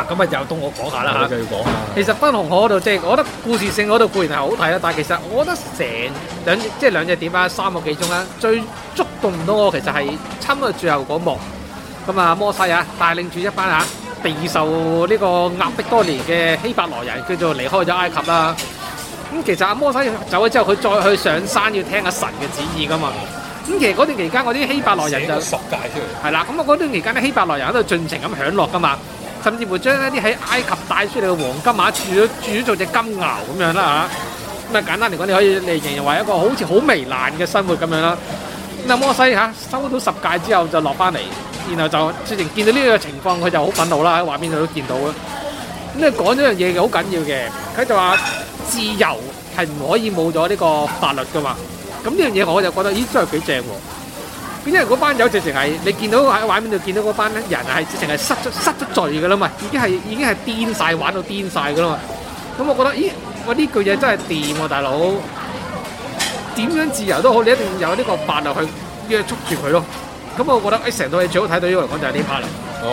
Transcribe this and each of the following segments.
咁啊又到我講下啦繼續講下。 其實分紅海嗰度即係我覺得故事性嗰度固然係好睇啦，但係其實我覺得兩隻點啊3個幾鐘啦，最觸動唔到我其實係差唔多最後嗰幕。咁啊摩西啊帶領住一班備受呢個壓迫多年嘅希伯來人，叫做離開咗埃及啦。咁其實阿摩西走咗之後，佢再去上山要聽阿神嘅旨意噶嘛。咁其實嗰段期間，嗰啲希伯來人就 10誡出嚟。 係啦。咁啊嗰段期間啲希伯來人喺度盡情咁享樂噶嘛，甚至乎將一啲喺埃及帶出嚟嘅黃金煮咗做隻金牛咁樣啦嚇。咁啊簡單嚟講，你可以嚟形容為一個好似好糜爛嘅生活咁樣啦。咁阿摩西收到10誡之後就落翻嚟，然後就直情見到呢個情況，佢就好憤怒啦，喺畫面度都見到啦。咁你講咗樣嘢好緊要嘅，佢就話自由係唔可以冇咗呢個法律噶嘛。咁呢樣嘢我就覺得，咦真係幾正喎！因為嗰班友直情係你見到喺畫面度見到嗰班人係直情係失咗罪噶啦嘛，已經係癲晒，玩到癲晒噶啦嘛。咁我覺得，咦，我呢句嘢真係掂喎，大佬！點樣自由都好，你一定要有呢個法律去約束住佢咯。咁我覺得成套戲最好睇到呢個嚟講就係呢 part 啦。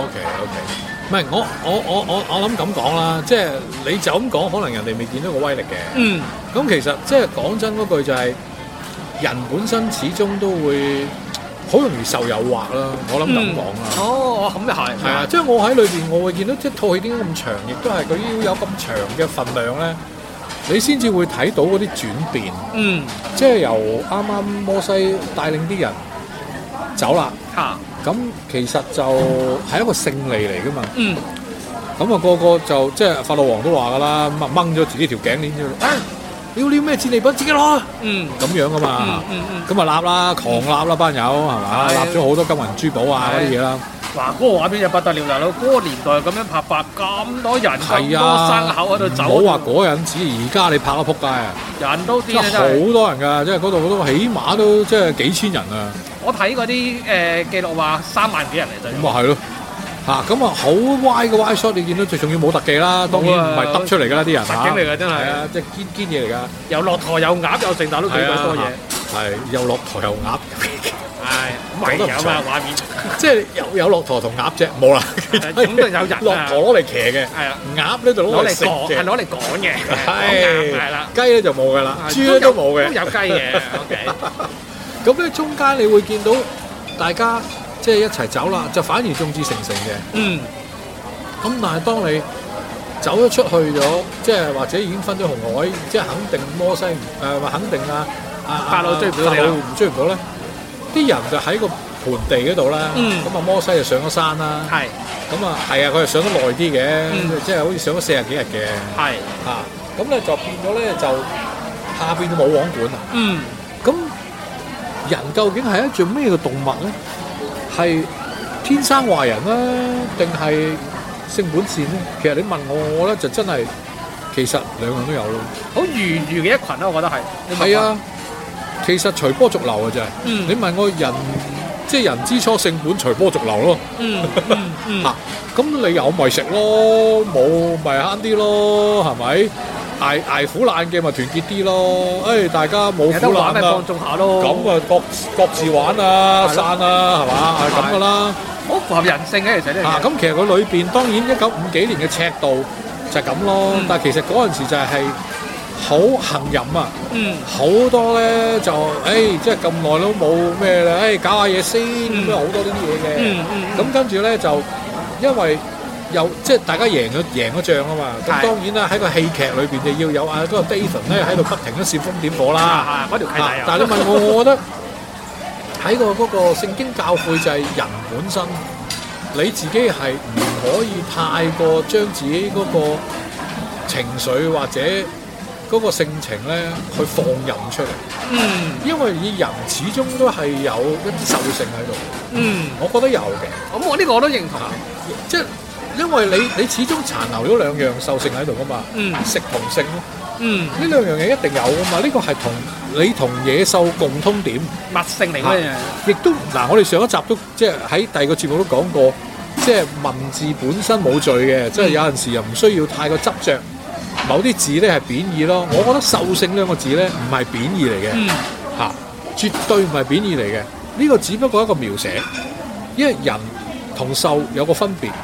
OK。唔係我諗咁講啦，即係你就咁講，可能人哋未見到個威力嘅。咁其實即係講真嗰句就係，人本身始終都會好容易受誘惑啦。我諗咁講啦。 哦，咁又係。 係啊，即係我喺裏邊，我會見到即係套戲點解咁長，亦都係佢要有咁長嘅份量咧，你先至會睇到嗰啲轉變。即係由啱啱摩西帶領啲人走啦。咁其實就係一個勝利嚟噶嘛。咁啊個個就即係法老王都話噶啦，咁啊掹咗自己條頸鏈咗。要啲咩戰利品自己攞。咁樣噶嘛。咁啊立啦，狂立啦班友係嘛，立咗好多金銀珠寶啊嗰啲嘢啦。 哇！嗰個畫面就不得了，大佬！嗰個年代咁樣拍法，咁多人，咁多牲口喺度走。 唔好話嗰陣時，而家你拍咗撲街啊！ 人都癲啊！真係好多人㗎，即係嗰度起碼都即係幾千人啊！ 我睇嗰啲記錄話3萬幾人嚟啫。 咁啊係咯，咁啊好歪嘅歪 shot，你見到最重要冇特技啦，當然唔係得出嚟㗎啦啲人實景嚟㗎真係。 係啊，即係堅嘢嚟㗎。 有駱駝有鴨有成，大都幾鬼多嘢。 係有駱駝有鴨。 係有啊畫面。 即係有駱駝同鴨啫，冇啦。 咁都有人。 駱駝攞嚟騎嘅，鴨咧就攞嚟食嘅， 係攞嚟趕嘅。 係啦，雞咧就冇㗎啦，豬咧都冇嘅。 都有雞嘅。OK。 咁咧中間你會見到大家即係一齊走啦，就反而眾志成城嘅。咁但係當你走咗出去咗，即係或者已經分咗紅海，即係肯定摩西肯定法老追唔到你啦， 追唔到咧，啲人就喺個盆地嗰度啦。咁啊摩西就上咗山啦。係。咁啊係啊，佢係上得耐啲嘅，即係好似上咗40幾日嘅。係。咁咧就變咗咧就下邊冇王管啊。咁人究竟係一種咩嘅動物咧？係天生壞人啦，定係性本善咧？其實你問我覺得就真係其實兩樣都有咯。 好愉嘅一群啦，我覺得係。 係啊，其實隨波逐流嘅啫。你問我人，即係人之初性本隨波逐流咯。咁你有咪食咯，冇咪慳啲咯，係咪？捱苦難嘅咪團結啲咯，大家冇苦難啦， 放縱下咯。 咁啊各自玩啊，散啊，係嘛？係咁噶啦。 好符合人性嘅其實呢樣嘢。 咁其實佢裏邊當然1950幾年嘅尺度就係咁咯，但係其實嗰陣時就係好行淫啊。好多咧就即係咁耐都冇咩啦，搞下嘢先咁樣好多呢啲嘢嘅。咁跟住咧就因為又即係大家贏咗仗啊嘛，咁當然啦喺個戲劇裏邊就要有嗰個 David 咧喺度不停咁煽風點火啦。嗰條契弟啊！但係你問我覺得喺嗰個聖經教誨就係人本身，你自己係唔可以太過將自己嗰個情緒或者嗰個性情咧去放任出嚟。因為以人始終都係有一啲獸性喺度。我覺得有嘅。 咁我呢個我都認同。 即係。因為你始終殘留咗2樣獸性喺度噶嘛，食同性咯，呢2樣嘢一定有噶嘛，呢個係同野獸共通點， 物性嚟嘅。 亦都我哋上一集都即係喺第2個節目都講過，即係文字本身冇罪嘅，即係有陣時又唔需要太過執着某啲字咧係貶義咯。我覺得獸性2個字咧唔係貶義嚟嘅，絕對唔係貶義嚟嘅，呢個只不過一個描寫，因為人同獸有個分別。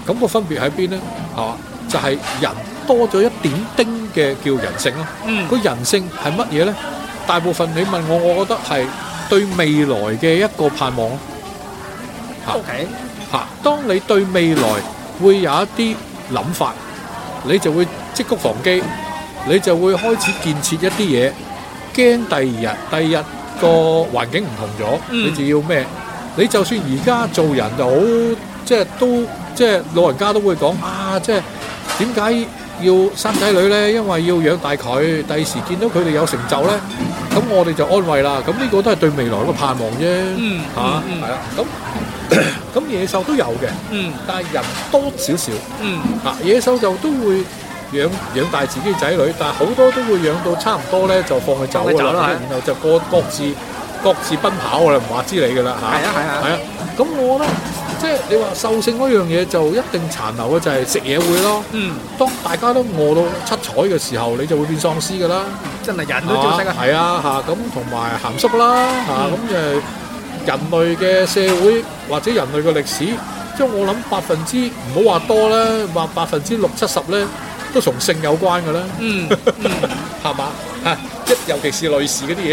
咁個分別喺邊咧？係嘛？就係人多咗一點丁嘅叫人性咯。個人性係乜嘢咧？大部分你問我覺得係對未來嘅一個盼望咯。 OK。 當你對未來會有一啲諗法，你就會積谷防饑，你就會開始建設一啲嘢。驚第二日個環境唔同咗，你就要咩？你就算而家做人就好，即係都即係老人家都會講啊，即係點解要生仔女咧？因為要養大佢，第時見到佢哋有成就咧，咁我哋就安慰啦。咁呢個都係對未來個盼望啫，係啦。咁野獸都有嘅，但係人多少少，野獸就都會養大自己仔女，但係好多都會養到差唔多咧，就放佢走㗎啦，然後就各自奔跑㗎啦，唔話之理㗎啦嚇。係啊，咁我覺得即係你話獸性嗰樣嘢就一定殘留嘅就係食嘢會咯。當大家都餓到七彩嘅時候，你就會變喪屍㗎啦。 真係人都照食啊！ 係啊嚇，咁同埋鹹濕啦嚇，咁就人類嘅社會或者人類嘅歷史，即係我諗唔好話多啦，話60-70%咧。都同性有關嘅啦，係嘛？尤其是女士嗰啲嘢，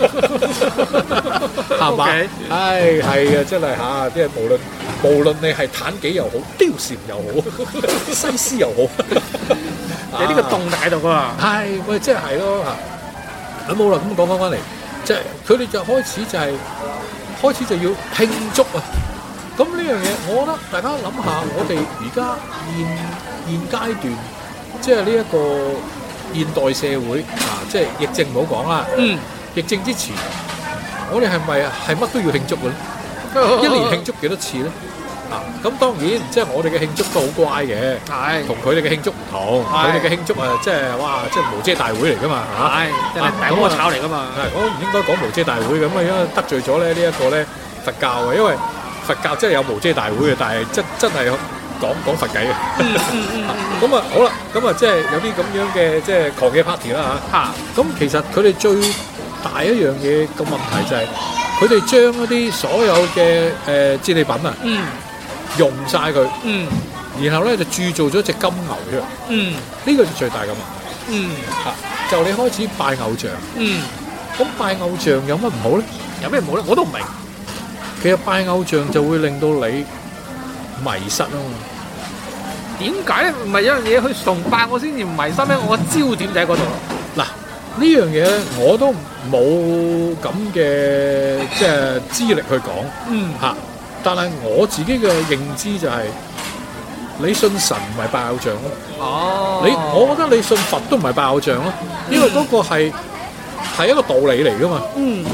係嘛？係啊，真係嚇，即係無論你係妲己又好，貂蟬又好，西施又好， 有呢個動力喺度㗎嘛？ 係，喂，即係咯嚇。咁冇啦，咁講翻嚟，即係佢哋就開始就要慶祝啊！咁呢樣嘢，我覺得大家諗下，我哋而家現階段。即係呢一個現代社會即係疫症唔好講啦。疫症之前，我哋係咪係乜都要慶祝嘅咧？一年慶祝幾多次咧？咁當然即係我哋嘅慶祝都好乖嘅，同佢哋嘅慶祝唔同。佢哋嘅慶祝即係哇，即係無遮大會嚟㗎嘛嚇。 真係大鍋炒嚟㗎嘛。 我唔應該講無遮大會咁啊，因為得罪咗咧呢一個咧佛教啊，因為佛教真係有無遮大會嘅，但係真係講佛偈嘅。咁啊好啦，咁啊即係有啲咁樣嘅即係狂野 party 啦嚇。咁其實佢哋最大一樣嘢個問題就係佢哋將一啲所有嘅戰利品啊，用晒佢，然後咧就鑄造咗隻金牛出嚟。呢個就最大嘅問題。就你開始拜偶像。咁拜偶像有乜唔好咧？ 有咩唔好咧？我都唔明。 其實拜偶像就會令到你迷失啊嘛。 點解咧？唔係有樣嘢去崇拜我先至唔迷失咩？我個焦點就喺嗰度。 嗱，呢樣嘢咧，我都冇咁嘅即係資歷去講。但係我自己嘅認知就係，你信神唔係拜偶像咯。我覺得你信佛都唔係拜偶像咯，因為嗰個係一個道理嚟㗎嘛。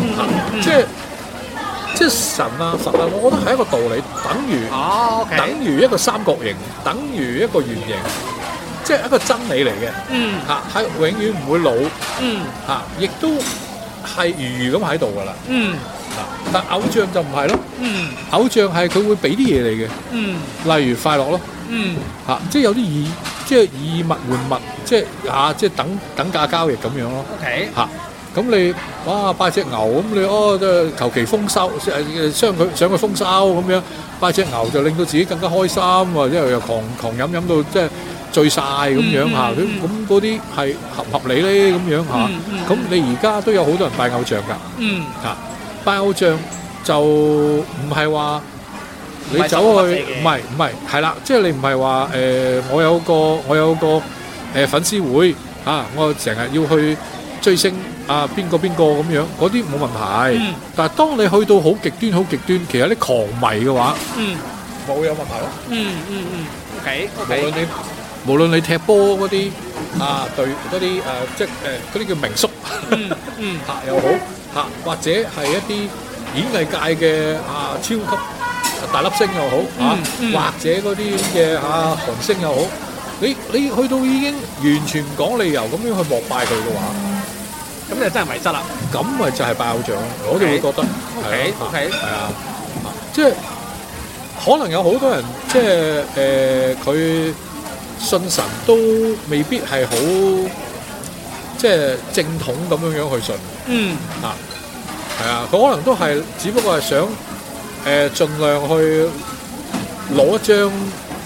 即係神啊佛啊，我覺得係一個道理，等於一個三角形，等於一個圓形，即係一個真理嚟嘅。係永遠唔會老。亦都係如咁喺度㗎啦。但偶像就唔係咯。偶像係佢會俾啲嘢你嘅。例如快樂咯。即係有啲以物換物，即係等價交易咁樣咯。咁你拜隻牛咁你即係求其豐收，想佢豐收咁樣，拜隻牛就令到自己更加開心喎，因為又狂飲到即係醉晒咁樣嚇，咁嗰啲係合唔合理咧咁樣嚇？咁你而家都有好多人拜偶像㗎。拜偶像就唔係話你走去，唔係係啦，即係你唔係話我有個粉絲會我成日要去追星。邊個咁樣，嗰啲冇問題。但係當你去到好極端，其實啲狂迷嘅話，冇有問題咯。OK。無論你踢波嗰啲對嗰啲即係嗰啲叫名宿又好或者係一啲演藝界嘅超級大粒星又好或者嗰啲嘅韓星又好，你去到已經完全唔講理由咁樣去膜拜佢嘅話。 咁就真係迷失啦。 咁咪就係拜偶像，我哋會覺得。 OK。 係啊，即係可能有好多人，即係佢信神都未必係好，即係正統咁樣去信。係啊，佢可能都係，只不過係想盡量去攞一張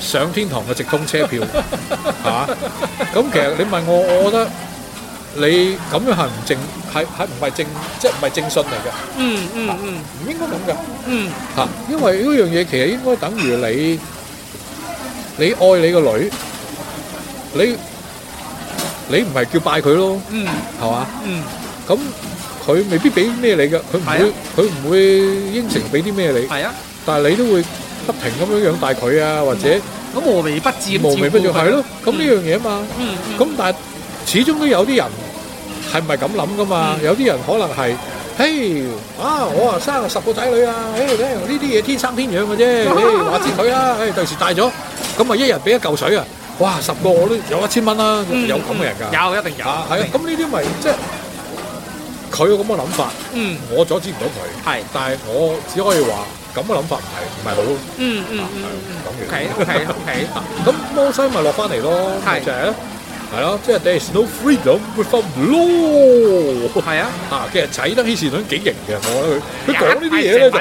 上天堂嘅直通車票係嘛？咁其實你問我覺得你咁樣係唔正，係唔係正，即係唔係正信嚟嘅？唔應該咁嘅。嚇，因為呢樣嘢其實應該等於你愛你個女，你唔係叫拜佢咯，係嘛？咁佢未必俾咩你嘅，佢唔會應承俾啲咩你。係啊，但係你都會不停咁樣養大佢啊，或者咁無微不至， 無微不至係咯。咁呢樣嘢啊嘛。咁但係始終都有啲人係唔係咁諗噶嘛？有啲人可能係，嘿啊，我生10個仔女啊，呢啲嘢天生天養嘅啫，話知佢啦，第時大咗，咁啊一人俾1嚿水啊，哇10個我都有1000蚊啦，有咁嘅人㗎。 有一定有。係啊，咁呢啲咪即係佢有咁嘅諗法，我阻止唔到佢。係，但係我只可以話咁嘅諗法唔係好。OK。咁摩西咪落翻嚟咯，就係。係咯，即係 there is no freedom without law。係啊，其實齊德希士頓幾型嘅，我覺得佢講呢啲嘢咧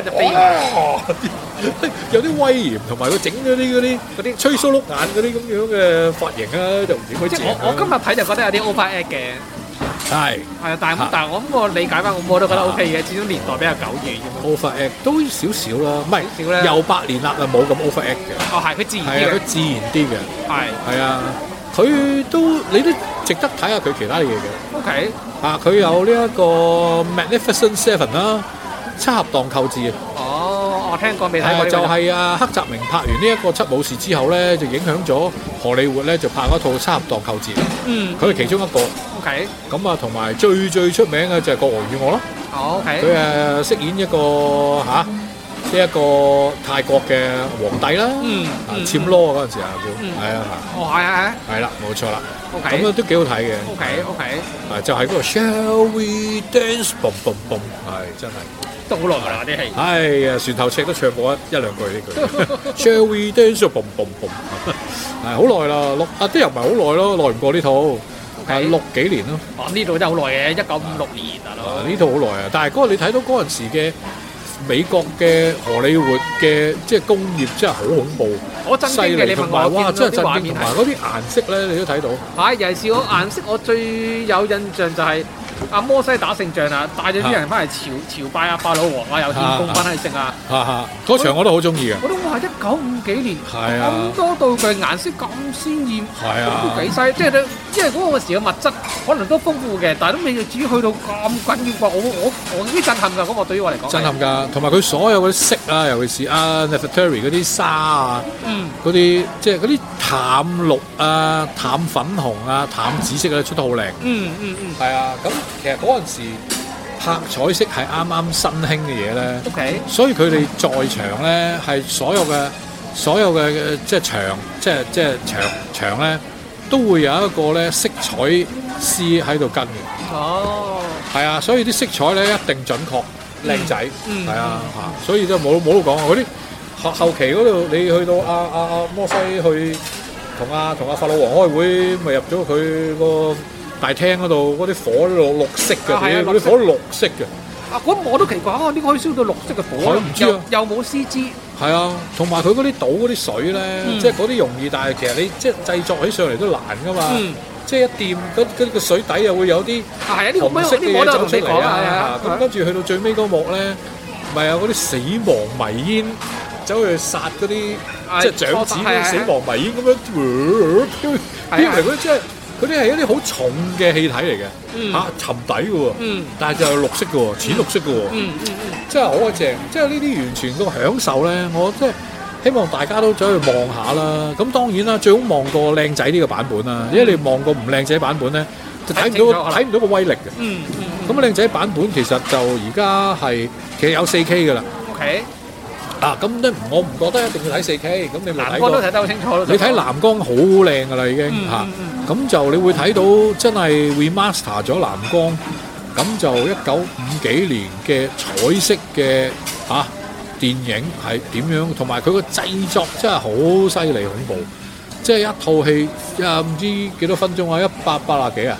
就有啲威嚴，同埋佢整咗嗰啲吹鬚碌眼嗰啲咁樣嘅髮型啊，就唔點會正。 我今日睇就覺得有啲 overact 嘅。係啊，但係我理解翻，我都覺得 OK 嘅，始終年代比較久遠。 overact 都少少啦，唔係又百年啦，冇咁 overact 嘅。 哦，係佢自然啲嘅， 佢自然啲嘅。係啊。你都值得睇下佢其他嘢嘅。OK。佢有呢一個 Magnificent Seven 啦，七俠蕩寇誌啊。哦，我聽過未睇過。就係黑澤明拍完呢一個七武士之後咧，就影響咗荷里活咧，就拍嗰套七俠蕩寇誌。佢係其中一個。OK。咁啊，同埋最出名嘅就係國王與我咯。OK。佢飾演一個呢一個泰國嘅皇帝啦，暹羅嗰陣時啊叫，係啊，係啦，冇錯啦，咁啊都幾好睇嘅。OK，就係嗰個 Shall we dance？ boom boom boom， 係真係都好耐㗎啦啲戲。 係啊，船頭尺都唱過一兩句呢句。Shall we dance？boom boom boom， 係好耐啦，都又唔係好耐咯，耐唔過呢套，係6幾年咯。 呢套真係好耐嘅，1956年大佬。 呢套好耐啊，但係嗰個你睇到嗰陣時嘅美國嘅荷里活嘅即係工業真係好恐怖，犀利，同埋哇真係震驚，同埋嗰啲顏色咧你都睇到。 尤其是個顏色，我最有印象就係阿摩西打勝仗啊，帶咗啲人翻嚟朝拜阿法老王啊，有獻功翻去食啊。 嗰場我都好中意嘅。 我都話1950幾年，咁多道具顏色咁鮮豔，都幾犀，即係因為嗰個時嘅物質可能都豐富嘅，但係都未至於去到咁緊要啩。我幾震撼㗎，嗰個對於我嚟講。 震撼㗎，同埋佢所有嗰啲色啊，尤其是Nefertari 嗰啲紗啊，嗰啲即係嗰啲淡綠啊、淡粉紅啊、淡紫色咧出得好靚。係啊，咁其實嗰陣時拍彩色係啱啱新興嘅嘢咧。OK。所以佢哋在場咧係所有嘅即係場咧都會有一個咧色彩師喺度跟嘅。哦。係啊，所以啲色彩咧一定準確。靚仔，係啊嚇，所以真係冇得講啊！嗰啲後期嗰度，你去到阿摩西去同阿法老王開會，咪入咗佢個大廳嗰度，嗰啲火綠色嘅，嗰啲火綠色嘅。咁我都奇怪呢個可以燒到綠色嘅火，唔知啊，又冇 CG。係啊，同埋佢嗰啲倒嗰啲水咧，即係嗰啲容易，但係其實你即係製作起上嚟都難噶嘛。即係一掂嗰個水底又會有啲紅色嘅嘢走出嚟啊！咁跟住去到最尾嗰幕咧，咪有嗰啲死亡迷煙走去殺嗰啲即係長子嗰啲死亡迷煙咁樣飄嚟嗰啲，即係嗰啲係一啲好重嘅氣體嚟嘅嚇，沉底嘅喎，但係就係綠色嘅喎，淺綠色嘅喎，真係好鬼正！即係呢啲完全個享受咧，我即係。希望大家都走去望下啦，咁當然啦，最好望個靚仔呢個版本啦，因為你望個唔靚仔版本咧，就睇唔到個威力嘅。咁靚仔版本其實就而家係其實有 4K 噶啦。OK。咁咧我唔覺得一定要睇 4K，咁你咪睇過。藍光都睇得好清楚。你睇藍光好靚噶啦已經嚇，咁就你會睇到真係 remaster 咗藍光，咁就1950幾年嘅彩色嘅嚇。電影係點樣？同埋佢個製作真係好犀利恐怖，即係一套戲唔知幾多分鐘啊，180幾啊，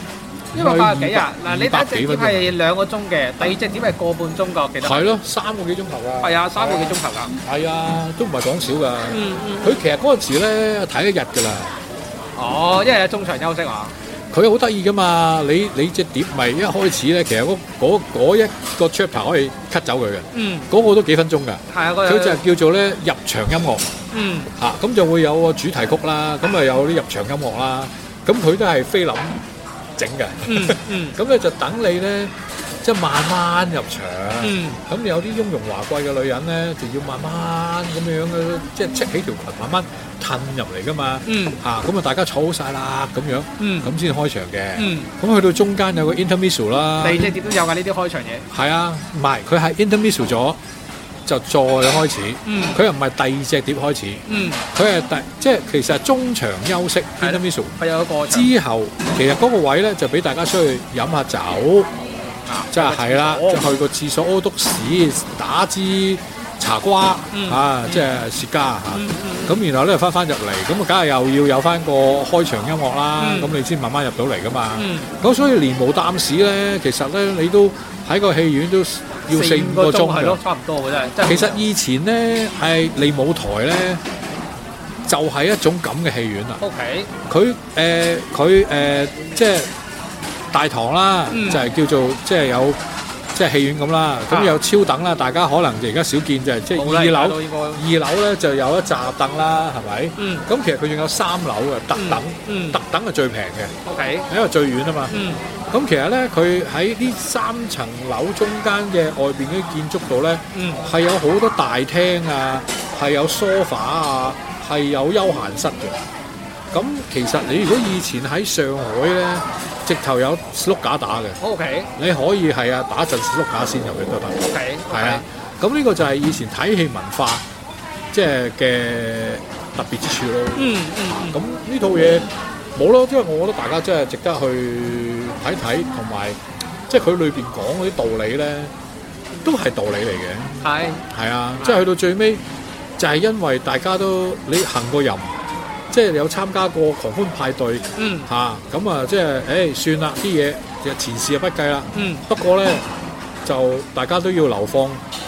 180幾啊？嗱，你第一 200 隻碟係2個鐘嘅，第二隻碟係個半鐘㗎，我記得。 係咯，3個幾鐘頭㗎。 係啊，3個幾鐘頭㗎。 係啊，都唔係講少㗎。佢其實嗰陣時咧睇一日㗎啦。 哦，因為有中場休息啊。 佢好得意㗎嘛！你隻碟咪一開始咧，其實嗰一個 chapter 可以 cut 走佢嘅。嗰個都幾分鐘㗎。係啊，佢就係叫做咧入場音樂。咁就會有個主題曲啦，咁啊有啲入場音樂啦，咁佢都係菲林整嘅。咁咧就等你咧，即係慢慢入場。咁有啲雍容華貴嘅女人咧，就要慢慢咁樣嘅，即係戚起條裙，慢慢褪入嚟噶嘛。咁啊大家坐好晒啦，咁樣，咁先開場嘅。咁去到中間有個 intermezzo 啦。 你隻碟都有㗎呢啲開場嘢。 係啊，唔係佢係 intermezzo 咗。就再開始，佢又唔係第二隻碟開始，佢係即係其實係中場休息 intermezzo， 佢有一個之後，其實嗰個位咧就俾大家出去飲下酒，即係啦，即係去個廁所屙督屎，打支茶瓜即係雪茄咁然後咧翻入嚟，咁啊梗係又要有翻個開場音樂啦，咁你先慢慢入到嚟噶嘛。咁所以連無擔屎咧，其實咧你都喺個戲院都要4-5個鐘係咯，差唔多嘅真係。 其實以前咧係利舞台咧，就係一種咁嘅戲院啦。 OK， 佢即係大堂啦，就係叫做即係有即係戲院咁啦。咁有超等啦，大家可能而家少見就係即係二樓咧就有一紮凳啦，係咪？咁其實佢仲有3樓嘅特等，特等係最平嘅。 OK， 因為最遠啊嘛。咁其實咧，佢喺呢3層樓中間嘅外邊嗰啲建築度咧，係有好多大廳啊，係有 sofa 啊，係有休閒室嘅。咁其實你如果以前喺上海咧，直頭有碌架打嘅。 OK， 你可以係啊，打陣碌架先入去都得。 OK， 係啊。咁呢個就係以前睇戲文化即係嘅特別之處咯。咁呢套嘢冇咯，因為我覺得大家真係值得去睇睇，同埋即係佢裏邊講嗰啲道理咧，都係道理嚟嘅。係啊，即係去到最尾就係因為大家都你行過淫，即係有參加過狂歡派對，咁啊即係算啦，啲嘢其實前事就不計啦。不過咧就大家都要流放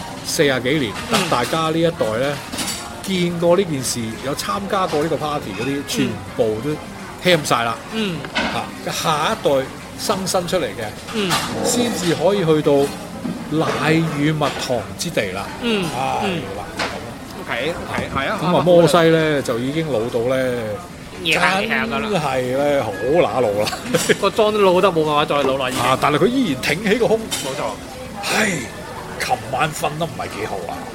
40幾年，等大家呢一代咧見過呢件事，有參加過呢個 party 嗰啲，全部都欠晒啦，下一代新生出嚟嘅，先至可以去到奶與蜜糖之地啦。啦就咁啦。 OK，係啊。 咁啊摩西咧就已經老到咧，真係咧好乸老啦， 個妝都老得冇辦法再老啦。 但係佢依然挺起個胸， 冇錯。 唉，琴晚瞓得唔係幾好啊，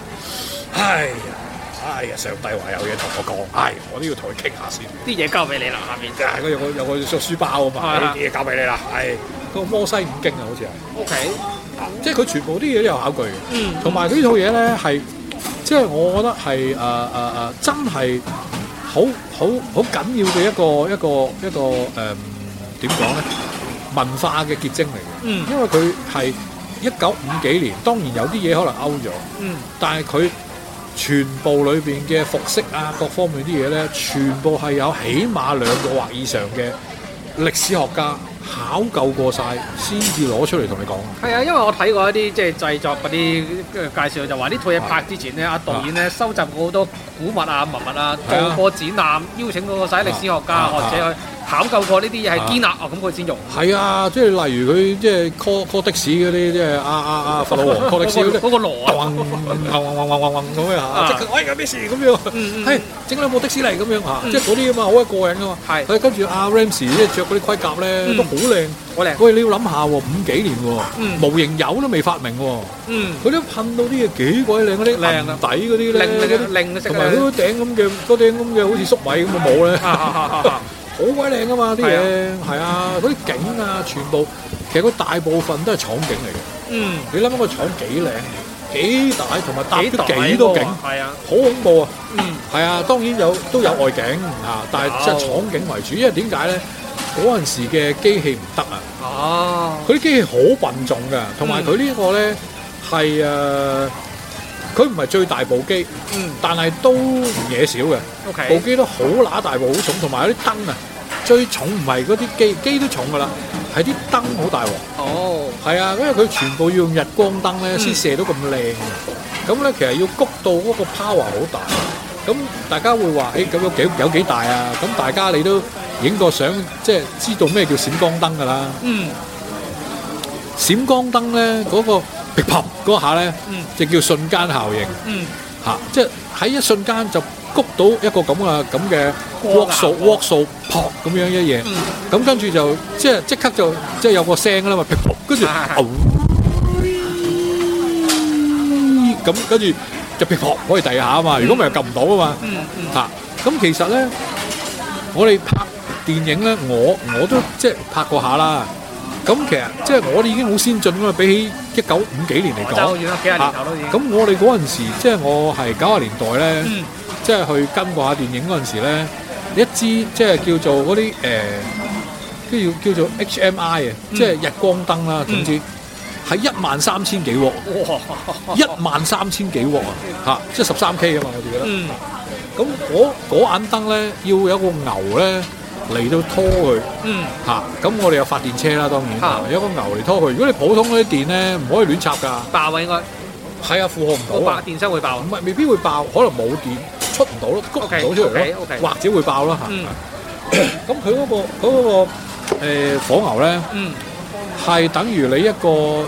哎呀！上帝話有嘢同我講，我都要同佢傾下先。 啲嘢交俾你啦，下面。 有個書包啊嘛，啲嘢交俾你啦。個摩西五經啊，好似係。OK，即係佢全部啲嘢都有考據嘅。同埋佢呢套嘢咧係，即係我覺得係真係好緊要嘅一個點講咧？文化嘅結晶嚟嘅。因為佢係1950幾年，當然有啲嘢可能 out 咗。但係佢全部裏邊嘅服飾啊，各方面啲嘢咧，全部係有起碼2個或以上嘅歷史學家考究過晒，先至攞出嚟同你講。 係啊，因為我睇過一啲即係製作嗰啲介紹，就話呢套嘢拍之前咧，阿導演咧收集過好多古物啊、文物啊，做過展覽，邀請過晒歷史學家學者去考究過呢啲嘢係堅啊，咁佢先用。係啊，即係例如佢即係 call 的士嗰啲，即係法老王 call 的士嗰個鑼啊，咁樣即係有咩事咁樣，整兩部的士嚟咁樣即係嗰啲啊嘛，好鬼過癮噶嘛。係，跟住阿 Ramsey 即係著嗰啲盔甲咧都好靚，好靚。喂，你要諗下喎，50幾年喎，模型油都未發明喎，佢都噴到啲嘢幾鬼靚，嗰啲銀底嗰啲咧，同埋嗰頂咁嘅好似粟米咁嘅帽咧。好鬼靚噶嘛啲嘢，係啊，嗰啲景啊，全部其實佢大部分都係廠景嚟嘅。你諗下個廠幾靚幾大，同埋搭咗幾多景，係啊，好恐怖啊。係啊，當然都有外景但係即係廠景為主，因為點解咧？嗰陣時嘅機器唔得啊。佢啲機器好笨重㗎，同埋佢呢個咧係佢唔係最大部機，但係都唔嘢少嘅。部機都好乸大部，好重，同埋有啲燈啊，最重唔係嗰啲機都重噶啦，係係啲燈好大鑊。 哦， 係啊，因為佢全部要用日光燈咧，先射到咁靚嘅。咁咧其實要谷到嗰個 power 好大。咁大家會話：咁有幾大啊？咁大家你都影過相，即係知道咩叫閃光燈㗎啦。閃光燈咧嗰個噼啪嗰下咧，就叫瞬間效應。即係喺一瞬間就谷到一個咁嘅鑊數撲咁樣一嘢。咁跟住就即刻就即係有個聲㗎啦嘛，噼啪，跟住咁跟住就噼啪可以第下啊嘛。如果唔係撳唔到啊嘛。咁其實咧，我哋拍電影咧，我都即係拍過下啦。咁其實即係我哋已經好先進㗎嘛，比起1950幾年嚟講。 就遠啦，幾廿年頭都已經。 咁我哋嗰陣時，即係我係90年代咧，即係去跟過下電影嗰陣時咧，一支即係叫做嗰啲叫做 HMI 啊，即係日光燈啦，總之係13000幾鑊，13000幾鑊啊！即係13K 啊嘛，我哋記得。咁嗰眼燈咧，要有個牛咧嚟到拖佢，咁我哋有發電車啦，當然，有個牛嚟拖佢。如果你普通嗰啲電咧，唔可以亂插㗎，爆啊應該。係啊，負荷唔到啊， 電箱會爆。 唔係，未必會爆，可能冇電出唔到咯，谷唔到出嚟咯，或者會爆啦嚇。咁佢嗰個火牛咧，係等於你一個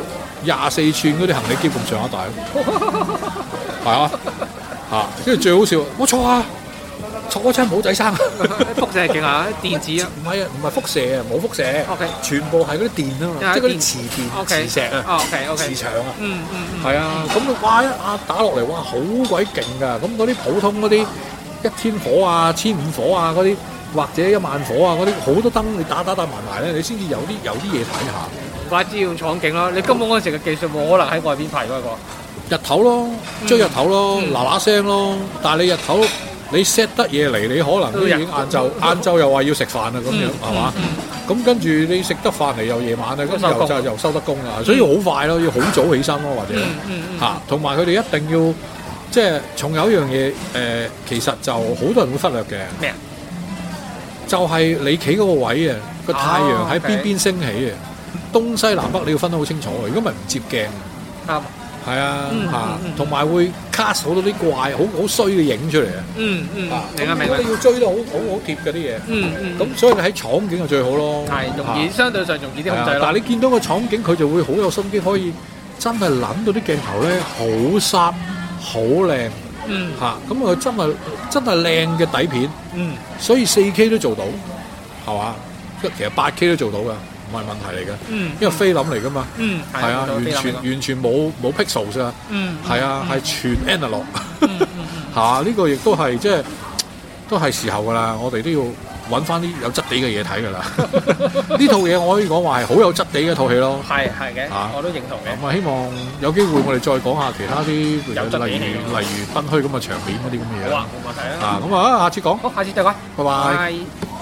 24寸嗰啲行李篋咁上下大咯，係啊。跟住最好笑，我錯啊！錯嗰槍冇仔生， 輻射勁啊！電子啊， 唔係啊，唔係輻射啊，冇輻射。全部係嗰啲電啊嘛，即係嗰啲磁電、磁石啊，磁場啊。係啊，咁哇一下打落嚟，哇好鬼勁㗎！咁嗰啲普通嗰啲1000火啊、1500火啊嗰啲，或者1萬火啊嗰啲，好多燈你打埋咧，你先至有啲嘢睇下。 唔怪之要廠景咯，你根本嗰陣時嘅技術冇可能喺外邊排嗰個。 日頭咯，追日頭咯，嗱聲咯。但係你日頭你 set 得嘢嚟，你可能都已經晏晝又話要食飯啊咁樣，係嘛？咁跟住你食得飯嚟又夜晚啊，咁又收得工啦，所以好快咯，要好早起身咯，或者同埋佢哋一定要即係仲有一樣嘢其實就好多人會忽略嘅。咩啊？就係你企嗰個位啊，個太陽喺邊升起啊，東西南北你要分得好清楚，如果唔係唔接鏡。啱。係啊，同埋會 cast 好多啲怪，好衰嘅影出嚟啊！明啊明啊！你要追得好貼嗰啲嘢，咁所以你喺廠景就最好咯。係容易，相對上容易啲控制咯。但係你見到個廠景，佢就會好有心機，可以真係諗到啲鏡頭咧，好濕、好靚，咁佢真係靚嘅底片，所以4K 都做到，係嘛？其實8K 都做到㗎。唔係問題嚟嘅，因為菲林嚟噶嘛，係啊，完全冇 pixels 啊，係啊，係全 analog，呢個亦都係即係都係時候噶啦，我哋都要揾翻啲有質地嘅嘢睇噶啦。呢套嘢我可以講話係好有質地嘅套戲咯，係嘅，我都認同嘅。咁啊，希望有機會我哋再講下其他啲例如賓虛咁嘅場面嗰啲咁嘅嘢。好啊，冇問題啊。咁啊，下次講。好，下次再講。拜拜。